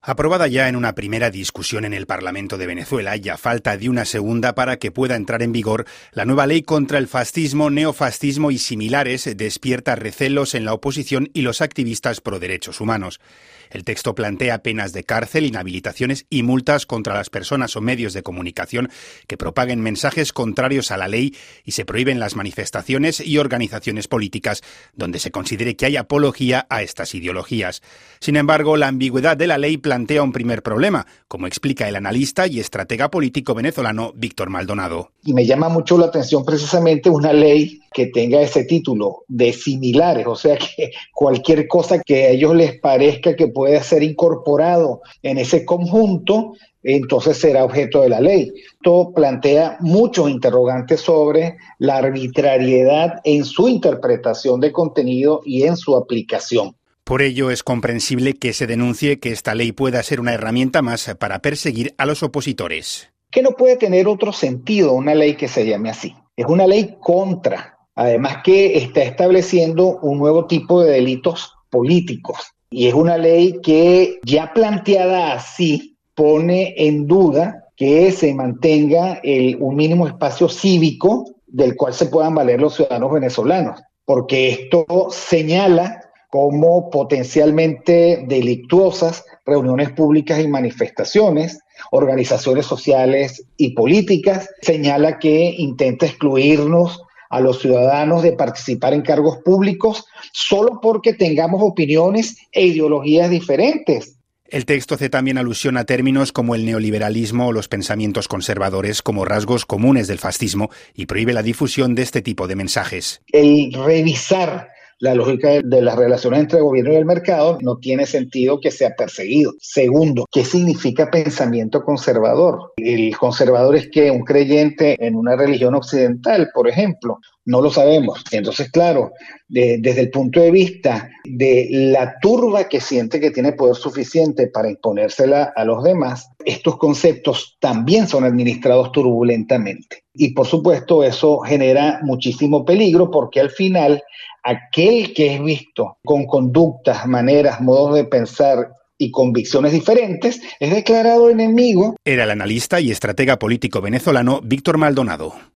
Aprobada ya en una primera discusión en el Parlamento de Venezuela y a falta de una segunda para que pueda entrar en vigor, la nueva ley contra el fascismo, neofascismo y similares despierta recelos en la oposición y los activistas pro derechos humanos. El texto plantea penas de cárcel, inhabilitaciones y multas contra las personas o medios de comunicación que propaguen mensajes contrarios a la ley y se prohíben las manifestaciones y organizaciones políticas donde se considere que hay apología a estas ideologías. Sin embargo, la ambigüedad de la ley plantea un primer problema, como explica el analista y estratega político venezolano Víctor Maldonado. Y me llama mucho la atención precisamente una ley que tenga ese título de similares, o sea que cualquier cosa que a ellos les parezca que pueda ser incorporado en ese conjunto, entonces será objeto de la ley. Esto plantea muchos interrogantes sobre la arbitrariedad en su interpretación de contenido y en su aplicación. Por ello, es comprensible que se denuncie que esta ley pueda ser una herramienta más para perseguir a los opositores. Que no puede tener otro sentido una ley que se llame así. Es una ley contra, además que está estableciendo un nuevo tipo de delitos políticos. Y es una ley que ya planteada así pone en duda que se mantenga un mínimo espacio cívico del cual se puedan valer los ciudadanos venezolanos, porque esto señala como potencialmente delictuosas reuniones públicas y manifestaciones, organizaciones sociales y políticas, señala que intenta excluirnos a los ciudadanos de participar en cargos públicos solo porque tengamos opiniones e ideologías diferentes. El texto hace también alusión a términos como el neoliberalismo o los pensamientos conservadores como rasgos comunes del fascismo y prohíbe la difusión de este tipo de mensajes. El revisar la lógica de las relaciones entre el gobierno y el mercado no tiene sentido que sea perseguido. Segundo, ¿qué significa pensamiento conservador? El conservador es que un creyente en una religión occidental, por ejemplo, no lo sabemos. Entonces, claro, desde el punto de vista de la turba que siente que tiene poder suficiente para imponérsela a los demás, estos conceptos también son administrados turbulentamente. Y por supuesto, eso genera muchísimo peligro porque al final aquel que es visto con conductas, maneras, modos de pensar y convicciones diferentes es declarado enemigo. Era el analista y estratega político venezolano Víctor Maldonado.